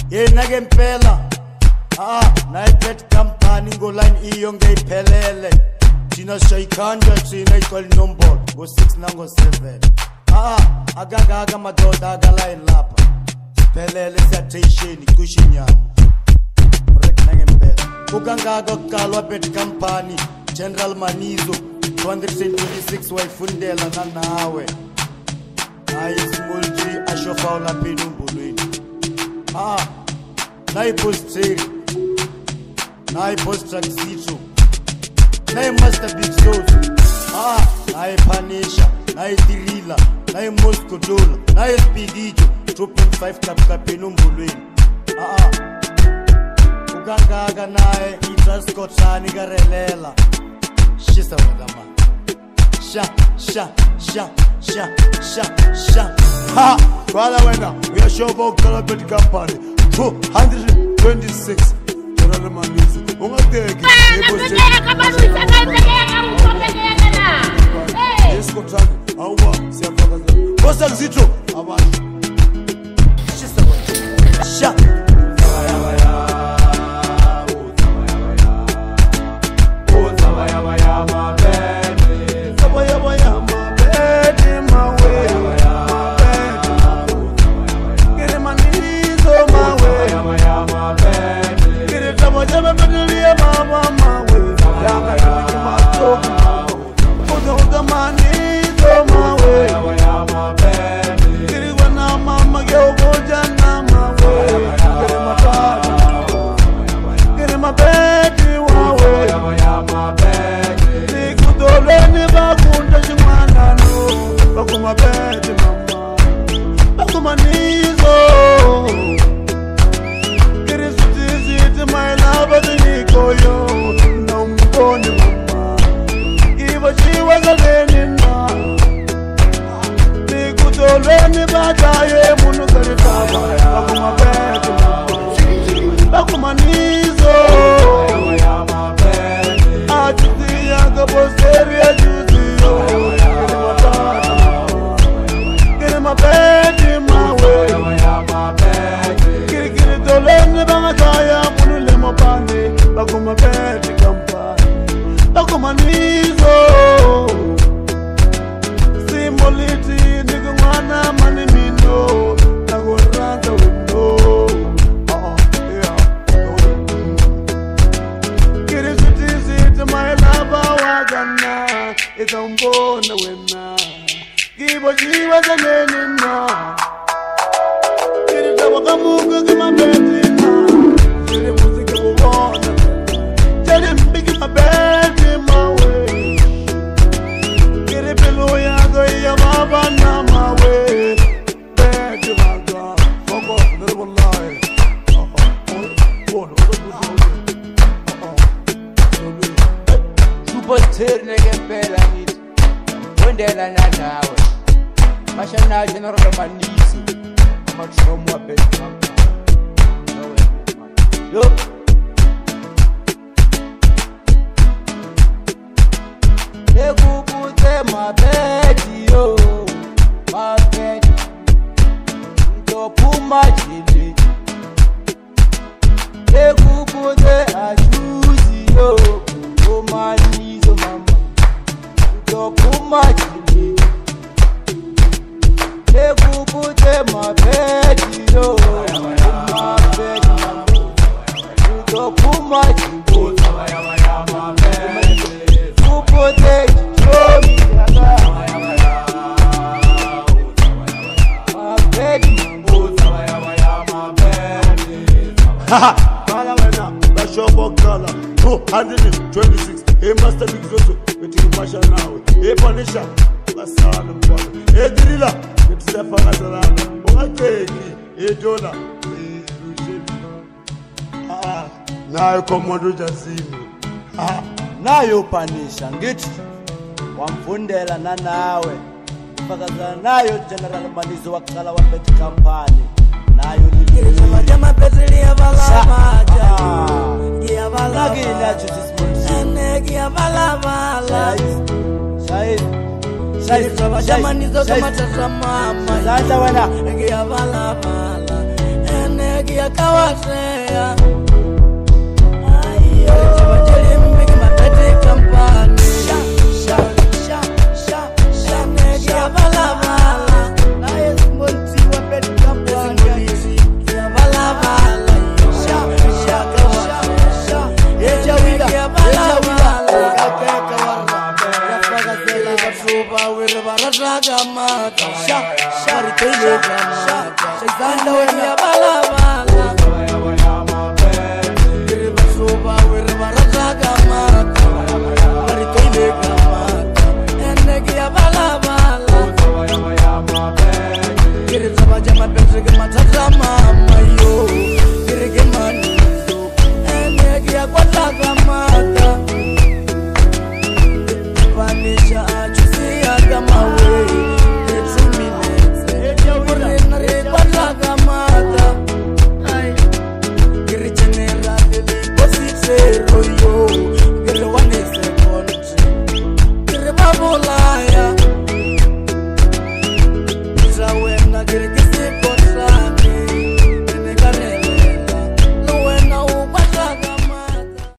yena ke mpela nayi pet company ngoline iyo ngeyiphelele thina siyayikhanda thina igcwala inombolo ngo6 nango7 akangaka madoda akaline lapha siphelele siyathenshini cishe inyama correct nangempela ukangaka kuqalwa pet company General Manizo 226 wayifundela nanawe hayi small G ashofa lapha enombulweni nayi posteri nayi post Traxito nayi Master Big Soul nayi Panisha nayi Tirila nayi Moscow Dola nayi Spigijo 2.5 kapka enombulweni ukangaka naye itraskotani karelela shisa wadama sha kwala wena uyashoba ukala pet company 226 General Manizo ungateki yesikotani awuba siyafakaza bosa Zitho abantu shisa wadama General Manizo matromo pet yo ekupute mabedi yo mabedi ndopuma jili ekupute ajuzi yo Manizo mama ndopuma jili ekupute mabedi yo mabedi ndopuma jili Kala wena, la shobo kala 226, Master Big Zozo, pasha nawe, Panisha, la sana mbwana, Dirila, Sefa Nazarana, Ungateki, Dola, nayo Komodo Jazini, nayo Panisha, ngithi wamfundela nanawe, ufakaza nayo General Manizo wakala wa pet company. Nayo Kirishama jama petri ya balama Gia balama Ene gia balama Kirishama jama nizo kama tazama Gia balama Ene gia watea Jibajeli mbigi matete kampani Negi ya vala vala Naye smonti wa bedi kampani Ya vala vala Negi ya vala vala Kakeka warra Yafaga zela Batuba wiri barataga mata Shari tele gamata Shizanda weni ya vala vala Wiri batuba wiri barataga mata Shari tele gamata Negi ya vala vala Wiri tabaja mapetri matata mama yo Wiri gemanizo Negi ya kwataga mata Panisha achusia kama we Etsuminete Urena rekwata kamata Giri generali positero yo